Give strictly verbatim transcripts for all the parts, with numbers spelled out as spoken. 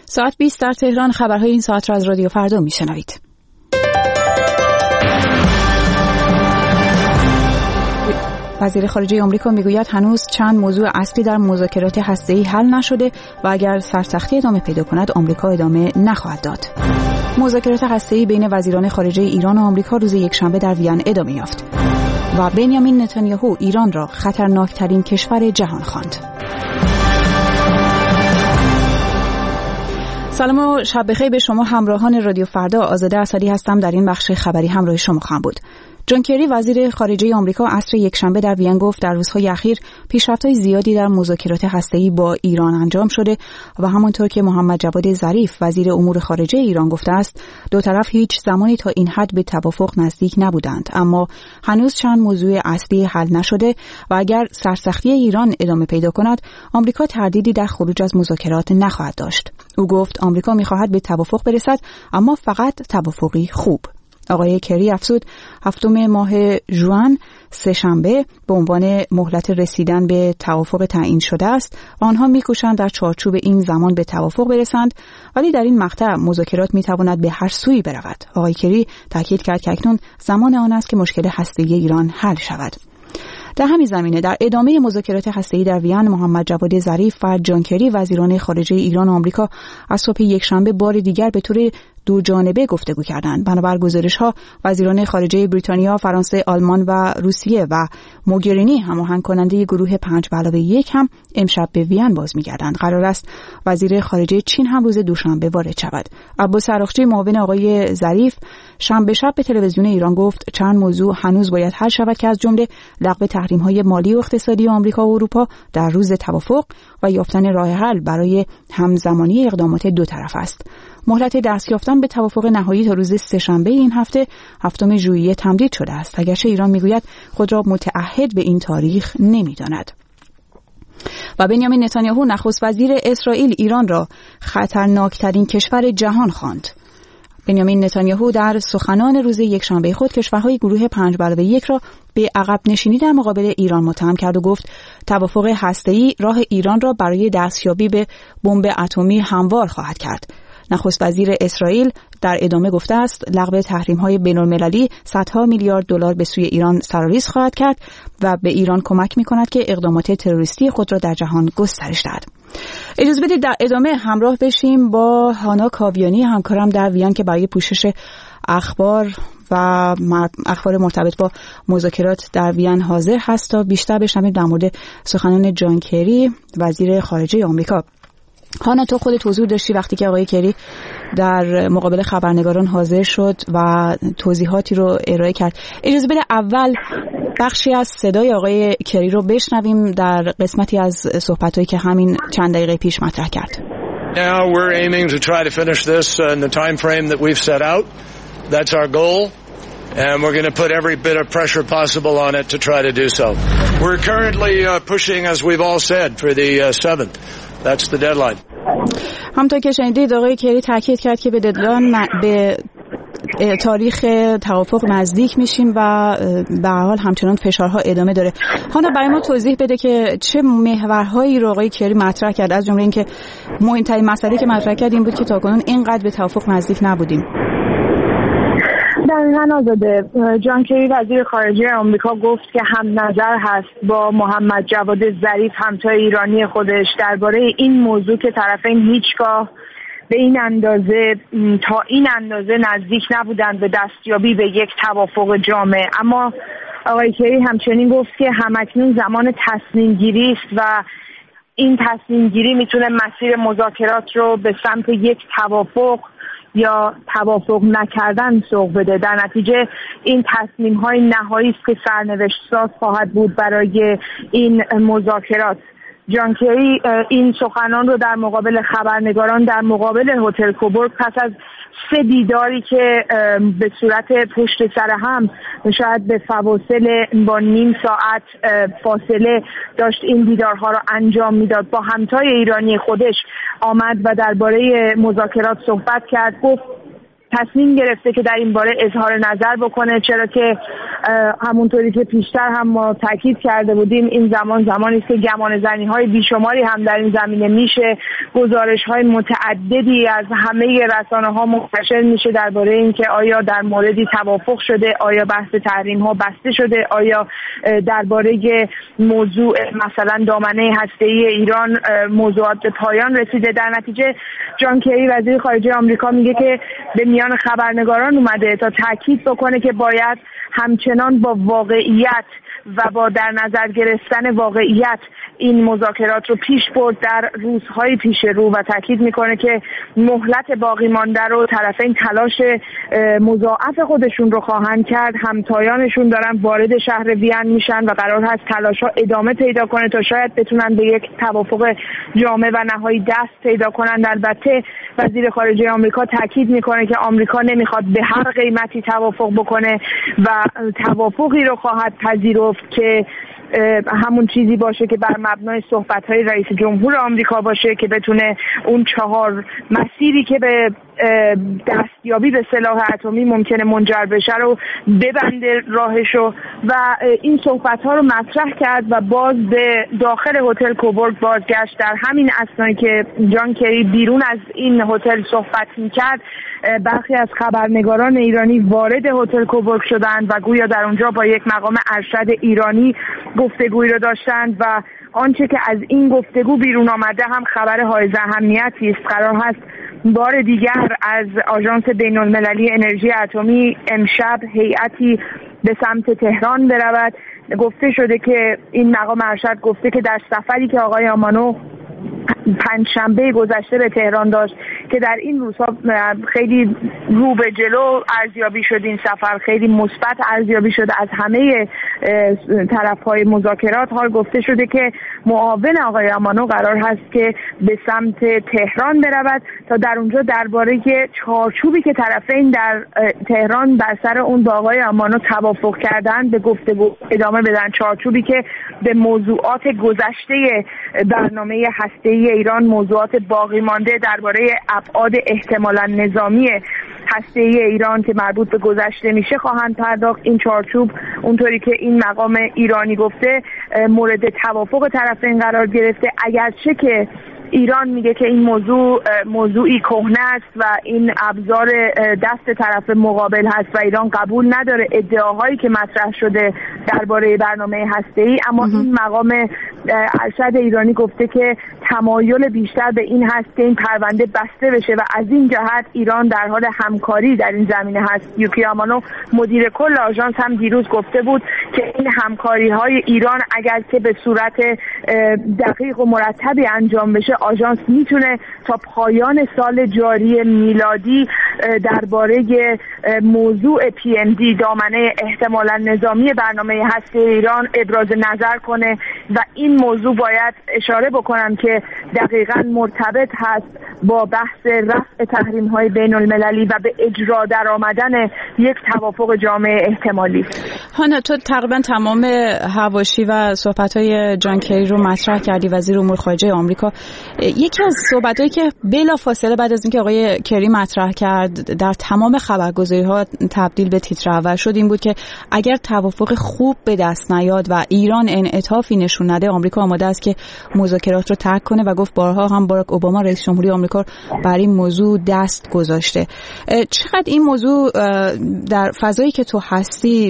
ساعت بیست در تهران. خبرهای این ساعت را از رادیو فردا میشنوید. وزیر خارجه آمریکا میگوید هنوز چند موضوع اصلی در مذاکرات هسته‌ای حل نشده و اگر سرسختی ادامه پیدا کند آمریکا ادامه نخواهد داد. مذاکرات هسته‌ای بین وزیران خارجه ایران و آمریکا روز یکشنبه در وین ادامه یافت و بنیامین نتانیاهو ایران را خطرناکترین کشور جهان خواند. سلام و شب بخیر به شما همراهان رادیو فردا. آزاده اسدی هستم. در این بخش خبری همراه شما خواهم بود. جان کری وزیر خارجه آمریکا عصر یکشنبه در وین گفت در روزهای اخیر پیشرفت‌های زیادی در مذاکرات هسته‌ای با ایران انجام شده و همانطور که محمد جواد ظریف وزیر امور خارجه ایران گفته است دو طرف هیچ زمانی تا این حد به توافق نزدیک نبودند، اما هنوز چند موضوع اصلی حل نشده و اگر سرسختی ایران ادامه پیدا کند آمریکا تردیدی در خروج از مذاکرات نخواهد داشت. او گفت آمریکا می‌خواهد به توافق برسد، اما فقط توافقی خوب. آقای کری افزود هفتم ماه ژوئن سه‌شنبه به عنوان مهلت رسیدن به توافق تعیین شده است و آنها می‌کوشند در چارچوب این زمان به توافق برسند، ولی در این مقطع مذاکرات می‌تواند به هر سویی برود. آقای کری تاکید کرد که اکنون زمان آن است که مشکل هسته‌ای ایران حل شود. در همین زمینه در ادامه مذاکرات هسته‌ای در وین محمد جواد ظریف و جان کری وزیران خارجه ایران و آمریکا از صبح یکشنبه بار دیگر به طور دو جانبه گفتگو کردند. بنابر گزارش‌ها وزیران خارجه بریتانیا، فرانسه، آلمان و روسیه و موگرینی هماهنگ کننده گروه پنج به علاوه یک هم امشب به وین باز می‌گردند. قرار است وزیر خارجه چین هم روز دوشنبه وارد شود. عباس عراقچی معاون آقای ظریف شنبه شب به تلویزیون ایران گفت چند موضوع هنوز باید حل شود که از جمله لغو تحریم‌های مالی و اقتصادی آمریکا و اروپا در روز توافق و یافتن راه حل برای همزمانی اقدامات دو طرف است. مهلت دست یافتن به توافق نهایی تا روز سه‌شنبه این هفته هفتم ژوئیه تمدید شده است، اگرچه ایران میگوید خود را متعهد به این تاریخ نمی‌داند. و بنیامین نتانیاهو نخست وزیر اسرائیل ایران را خطرناکترین کشور جهان خواند. بنیامین نتانیاهو در سخنان روز یکشنبه خود کشورهای گروه پنج به علاوه یک را به عقب نشینی در مقابل ایران متهم کرد و گفت توافق هسته‌ای راه ایران را برای دستیابی به بمب اتمی هموار خواهد کرد. نخست وزیر اسرائیل در ادامه گفته است لغو تحریم‌های بین‌المللی صدها میلیارد دلار به سوی ایران سرآریز خواهد کرد و به ایران کمک می‌کند که اقدامات تروریستی خود را در جهان گسترش دهد. اجازه بدید در ادامه همراه بشیم با هانا کاویانی همکارم در وین که برای پوشش اخبار و اخبار مرتبط با مذاکرات در وین حاضر هست تا بیشتر بشنویم در مورد سخنان جان کری وزیر خارجه آمریکا. هانا تو خودت حضور داشتی وقتی که آقای کری در مقابل خبرنگاران حاضر شد و توضیحاتی رو ارائه کرد. اجازه بده اول بخشی از صدای آقای کری رو بشنویم در قسمتی از صحبتایی که همین چند دقیقه پیش مطرح کرد. Now we're aiming to try to finish this in the time frame that we've set out. That's our goal. And we're going to put every bit of pressure possible on it to try to do so. We're currently uh, pushing, as we've all said, for the uh, seventh. That's the deadline. همونطور که شنیدید آقای کری تاکید کرد که به ددلاین به تاریخ توافق نزدیک میشیم و به هر حال همچنان فشارها ادامه داره. هانا برای ما توضیح بده که چه محورهایی رو آقای کری مطرح کرد، از جمله اینکه مهمترین مسئله که مطرح کرد این بود که تاکنون اینقدر به توافق نزدیک نبودیم. دقیقاً آزاده. جان کری وزیر خارجه آمریکا گفت که هم نظر هست با محمد جواد ظریف همتای ایرانی خودش درباره این موضوع که طرفین هیچگاه به این اندازه تا این اندازه نزدیک نبودند به دستیابی به یک توافق جامع. اما آقای کری همچنین گفت که همکنون زمان تصمیم گیری است و این تصمیم گیری میتونه مسیر مذاکرات رو به سمت یک توافق یا توافق نکردن سوق بده. در نتیجه این تصمیم های نهایی است که سرنوشت ساز خواهد بود برای این مذاکرات. جان کری این سخنان رو در مقابل خبرنگاران در مقابل هتل کوبورگ پس از سه دیداری که به صورت پشت سر هم شاید به فواصل با نیم ساعت فاصله داشت این دیدارها رو انجام میداد با همتای ایرانی خودش آمد و درباره مذاکرات صحبت کرد. گفت تصمیم گرفته که در این باره اظهار نظر بکنه، چرا که همونطوری که پیشتر هم ما تاکید کرده بودیم این زمان زمانی است که گمان زنی های بیشماری هم در این زمینه میشه. گزارش های متعددی از همه رسانه ها منتشر میشه درباره اینکه آیا در موردی توافق شده، آیا بحث تحریم ها بسته شده، آیا درباره موضوع مثلا دامنه هسته‌ای ایران موضوعات به پایان رسیده. در نتیجه جان کری وزیر خارجه آمریکا میگه که به میان خبرنگاران اومده تا تاکید بکنه که باید همچنان با واقعیت و با در نظر گرفتن واقعیت این مذاکرات رو پیش برد در روزهای پیش رو و تاکید میکنه که مهلت باقی مانده رو طرفین تلاش مضاعف خودشون رو خواهند کرد. همتایانشون دارن وارد شهر وین میشن و قرار هست تلاش‌ها ادامه پیدا کنه تا شاید بتونن به یک توافق جامع و نهایی دست پیدا کنن. البته وزیر خارجه آمریکا تاکید میکنه که آمریکا نمیخواد به هر قیمتی توافق بکنه و توافقی رو خواهد پذیرفت که همون چیزی باشه که بر مبنای صحبت‌های رئیس جمهور آمریکا باشه که بتونه اون چهار مسیری که به دستیابی به سلاح اتمی ممکنه منجر بشه رو ببنده راهشو و این صحبت‌ها رو مطرح کرد و باز به داخل هتل کوبورگ بازگشت. در همین اثنایی که جان کری بیرون از این هتل صحبت می‌کرد برخی از خبرنگاران ایرانی وارد هتل کوبورگ شدند و گویا در اونجا با یک مقام ارشد ایرانی گفتگویی رو داشتند و آنچه که از این گفتگو بیرون آمده هم خبر حائز اهمیتی است. قرار هست بار دیگر از آژانس بین‌المللی انرژی اتمی امشب هیئتی به سمت تهران برود. گفته شده که این مقام ارشد گفته که در سفری که آقای آمانو پنجشنبه گذشته به تهران داشت که در این روزها خیلی رو به جلو ارزیابی شد، این سفر خیلی مثبت ارزیابی شده از همه طرف‌های مذاکرات. حال گفته شده که معاون آقای آمانو قرار هست که به سمت تهران برود تا در اونجا درباره چارچوبی که طرفین در تهران بر سر اون با آقای آمانو توافق کردن به گفتگو ادامه بدن، چارچوبی که به موضوعات گذشته برنامه هسته‌ای ایران، موضوعات باقی مانده درباره ابعاد احتمالاً نظامی هسته‌ای ایران که مربوط به گذشته میشه خواهند پرداخت. این چارچوب اونطوری که این مقام ایرانی گفته مورد توافق طرفین قرار گرفته، اگرچه که ایران میگه که این موضوع موضوعی کهنه است و این ابزار دست طرف مقابل هست و ایران قبول نداره ادعاهایی که مطرح شده درباره برنامه هسته‌ای، اما این مقام ارشد ایرانی گفته که تمایل بیشتر به این هست که این پرونده بسته بشه و از این جهت ایران در حال همکاری در این زمینه هست. یوکی آمانو مدیر کل آژانس هم دیروز گفته بود که این همکاری‌های ایران اگر که به صورت دقیق و مرتبی انجام بشه آژانس میتونه تا پایان سال جاری میلادی درباره موضوع پی ام دی دامنه احتمالاً نظامی برنامه هسته ایران ابراز نظر کنه و این موضوع باید اشاره بکنم که دقیقاً مرتبط هست با بحث رفع تحریم‌های بین‌المللی و به اجرا درآمدن یک توافق جامع احتمالی. هانا، تو تقریبا تمام حواشی و صحبت‌های جان کری رو مطرح کردی، وزیر امور خارجه آمریکا. یکی از صحبتایی که بلافاصله بعد از اینکه آقای کری مطرح کرد در تمام خبرگزاری‌ها تبدیل به تیتر اول شد این بود که اگر توافق خوب به دست نیاد و ایران انعطافی نشون نده، آمریکا آماده است که مذاکرات رو ترک کنه و گفت بارها هم باراک اوباما رئیس جمهوری آمریکا بر این موضوع دست گذاشته. چقدر این موضوع در فضایی که تو هستی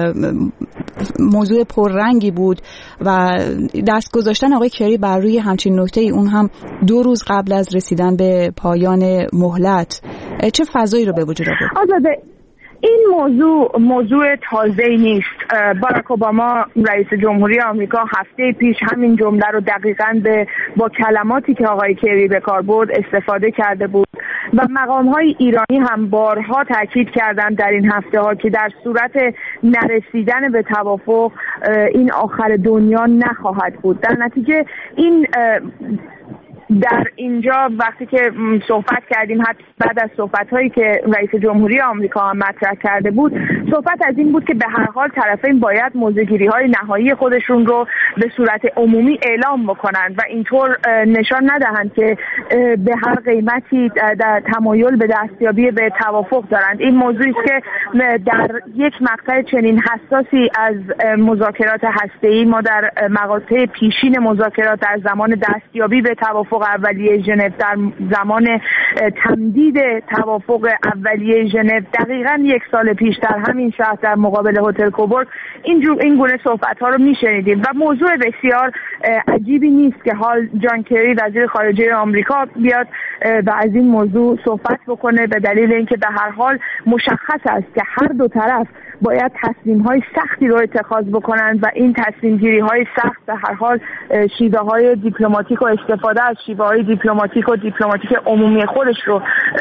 موضوع پررنگی بود و دست گذاشتن آقای کری بر روی همچین نکته‌ای، اون هم دو روز قبل از رسیدن به پایان مهلت، چه فضایی رو به وجود آورد؟ آزاده، این موضوع موضوع تازه‌ای نیست. باراک اوباما رئیس جمهوری آمریکا هفته پیش همین جمله رو دقیقاً به با کلماتی که آقای کری به کار برد استفاده کرده بود و مقام‌های ایرانی هم بارها تاکید کردند در این هفته‌ها که در صورت نرسیدن به توافق این آخر دنیا نخواهد بود. در نتیجه این در اینجا وقتی که صحبت کردیم، حتی بعد از صحبت‌هایی که رئیس جمهوری آمریکا هم مطرح کرده بود، صحبت از این بود که به هر حال طرفین باید موضوع‌گیری‌های نهایی خودشون رو به صورت عمومی اعلام بکنند و اینطور نشان ندهند که به هر قیمتی در تمایل به دستیابی به توافق دارند. این موضوعی است که در یک مقطع چنین حساسی از مذاکرات هسته‌ای ما در مقاطع پیشین مذاکرات در زمان دستیابی به توافق اولیه ژنو، در زمان تمدید توافق اولیه ژنو دقیقاً یک سال پیش در همین شهر در مقابل هتل کوبورگ این این گونه صحبت‌ها رو می‌شنیدیم و موضوع بسیار عجیبی نیست که حال جان کری وزیر خارجه آمریکا بیاد و از این موضوع صحبت بکنه، به دلیل اینکه به هر حال مشخص است که هر دو طرف باید تصمیم‌های سختی رو اتخاذ بکنند و این تصمیم‌گیری‌های سخت به هر حال شیوه‌های دیپلماتیک و استفاده از شیوه‌های دیپلماتیک و دیپلماتیک عمومی خودش رو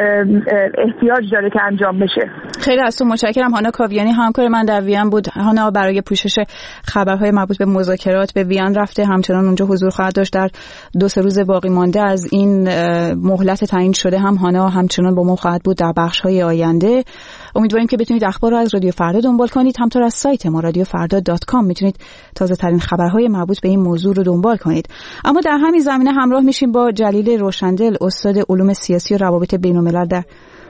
احتیاج داره که انجام بشه. خیلی از تو متشکرم. هانا کاویانی همکار من در وین بود. هانا برای پوشش خبرهای مربوط به مذاکرات به وین رفته، همچنان اونجا حضور خواهد داشت. در دو سه روز باقی مانده از این مهلت تعیین شده هم هانا همچنان با ما خواهد بود در بخش‌های آینده. امیدواریم که بتونید اخبار رو از رادیو فردا دنبال کنید. همطور از سایت ما رادیو فردا دات کام میتونید تازه ترین خبرهای مربوط به این موضوع رو دنبال کنید. اما در همین زمینه همراه میشیم با جلیل روشندل، استاد علوم سیاسی و روابط بین‌الملل در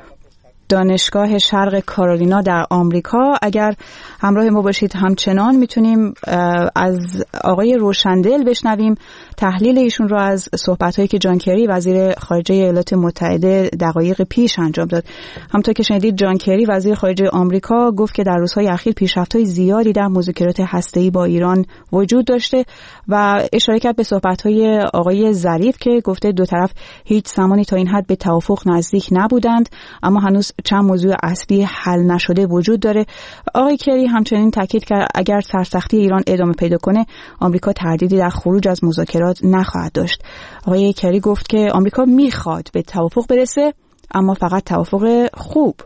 دانشگاه شرق کارولینا در آمریکا. اگر همراه ما باشید همچنان میتونیم از آقای روشندل بشنویم تحلیل ایشون رو از صحبت‌هایی که جان کری وزیر خارجه ایالات متحده دقایق پیش انجام داد. همونطور که شنیدید جان کری وزیر خارجه آمریکا گفت که در روزهای اخیر پیشرفت‌های زیادی در مذاکرات هسته‌ای با ایران وجود داشته و اشاره کرد به صحبت‌های آقای ظریف که گفته دو طرف هیچ زمانی تا این حد به توافق نزدیک نبودند، اما هنوز چند موضوع اصلی حل نشده وجود داره. آقای کری همچنین تاکید کرد اگر سرسختی ایران ادامه پیدا کنه آمریکا تردیدی در خروج از مذاکرات نخواهد داشت. آقای کری گفت که آمریکا میخواد به توافق برسه، اما فقط توافق خوب.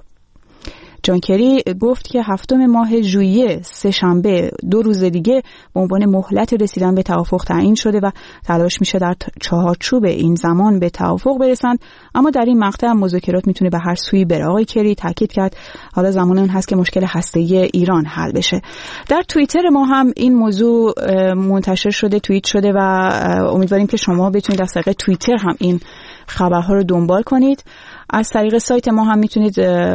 جان کری گفت که هفتم ماه ژوئیه سه شنبه دو روز دیگه به عنوان مهلت رسیدن به توافق تعیین شده و تلاش میشه در چهارچوب این زمان به توافق برسن، اما در این مقطع مذاکرات میتونه به هر سوی بره. آقای کری تاکید کرد حالا زمان اون هست که مشکل هسته‌ای ایران حل بشه. در توییتر ما هم این موضوع منتشر شده، توییت شده و امیدواریم که شما بتونید از طریق توییتر هم این خبرها رو دنبال کنید. از طریق سایت ما هم میتونید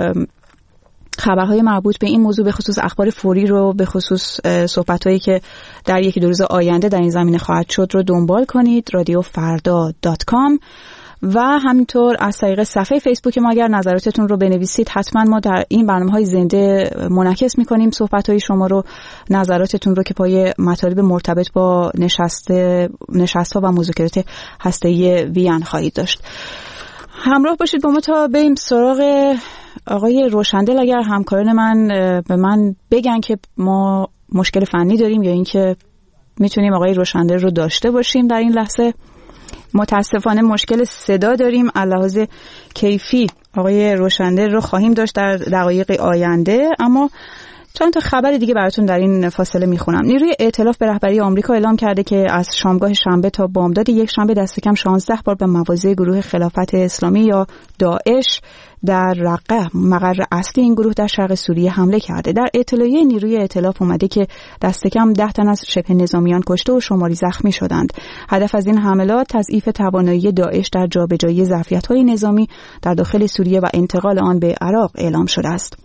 خبرهای مربوط به این موضوع به خصوص اخبار فوری رو به خصوص صحبت‌هایی که در یکی دو روز آینده در این زمینه خواهد شد رو دنبال کنید. رادیو فردا دات کام و همینطور از طریق صفحه فیسبوک ما اگر نظراتتون رو بنویسید حتما ما در این برنامه‌های زنده منعکس می‌کنیم صحبت‌های شما رو، نظراتتون رو که پای مطالب مرتبط با نشست نشست‌ها و مذاکرات هسته‌ای وین خواهید داشت. همراه باشید با ما تا بریم سراغ آقای روشندل. اگر همکاران من به من بگن که ما مشکل فنی داریم یا اینکه میتونیم آقای روشندل رو داشته باشیم در این لحظه. متاسفانه مشکل صدا داریم. لحاظ کیفی آقای روشندل رو خواهیم داشت در دقایق آینده، اما چند تا خبر دیگه براتون در این فاصله میخونم. نیروی ائتلاف به رهبری آمریکا اعلام کرده که از شامگاه شنبه تا بامداد یک شنبه دست کم شانزده بار به مواضع گروه خلافت اسلامی یا داعش در رقه مقر اصلی این گروه در شرق سوریه حمله کرده. در اطلاعیه نیروی ائتلاف اومده که دست کم ده تن از شبه نظامیان کشته و شماری زخمی شدند. هدف از این حملات تضعیف توانایی داعش در جابجایی ظرفیت‌های نظامی در داخل سوریه و انتقال آن به عراق اعلام شده است.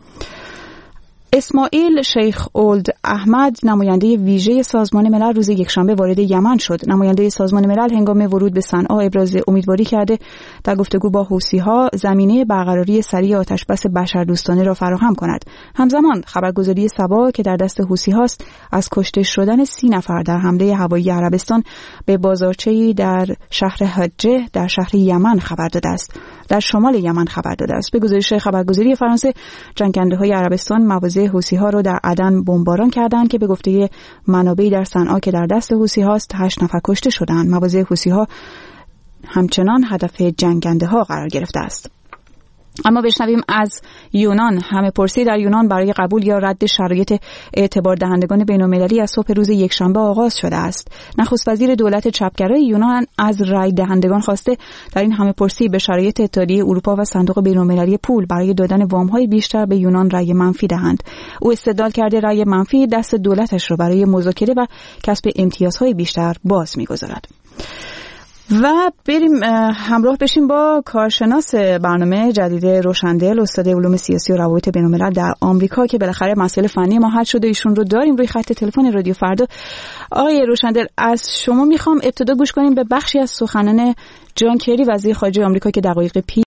اسماعیل شیخ اولد احمد نماینده ویژه سازمان ملل روز یکشنبه وارد یمن شد. نماینده سازمان ملل هنگام ورود به صنعا ابراز امیدواری کرده در گفتگو با حوثی‌ها زمینه برقراری سریع آتشبس بشردوستانه را فراهم کند. همزمان خبرگزاری سبا که در دست حوثی‌هاست از کشته شدن سی نفر در حمله هوایی عربستان به بازارچه‌ای در شهر حجه در شهر یمن خبر داده است. در شمال یمن خبر داده است. به گزارش خبرگزاری فرانسه جنگنده‌های عربستان مواضع حوثی‌ها رو در عدن بمباران کردند که به گفته منابعی در صنعا که در دست حوثی‌هاست هشت نفر کشته شدند. مواضع حوثی‌ها همچنان هدف جنگنده‌ها قرار گرفته است. اما بشنویم از یونان. همه پرسی در یونان برای قبول یا رد شرایط اعتبار دهندگان بین‌المللی از صبح روز یکشنبه آغاز شده است. نخست وزیر دولت چپگرای یونان از رای دهندگان خواسته در این همه پرسی به شرایط اتحادیه اروپا و صندوق بین‌المللی پول برای دادن وام‌های بیشتر به یونان رای منفی دهند. او استدلال کرده رای منفی دست دولتش را برای مذاکره و کسب امتیازهای بیشتر باز می‌گذارد. و بریم همراه بشیم با کارشناس برنامه جدید روشندل، استاد علوم سیاسی و روابط بین‌الملل در آمریکا که بالاخره مسئله فنی ما حل شده. ایشون رو داریم روی خط تلفن رادیو فردا. آقای روشندل، از شما میخوام ابتدا گوش کنیم به بخشی از سخنان جان کری وزیر خارجه آمریکا که دقایق پیش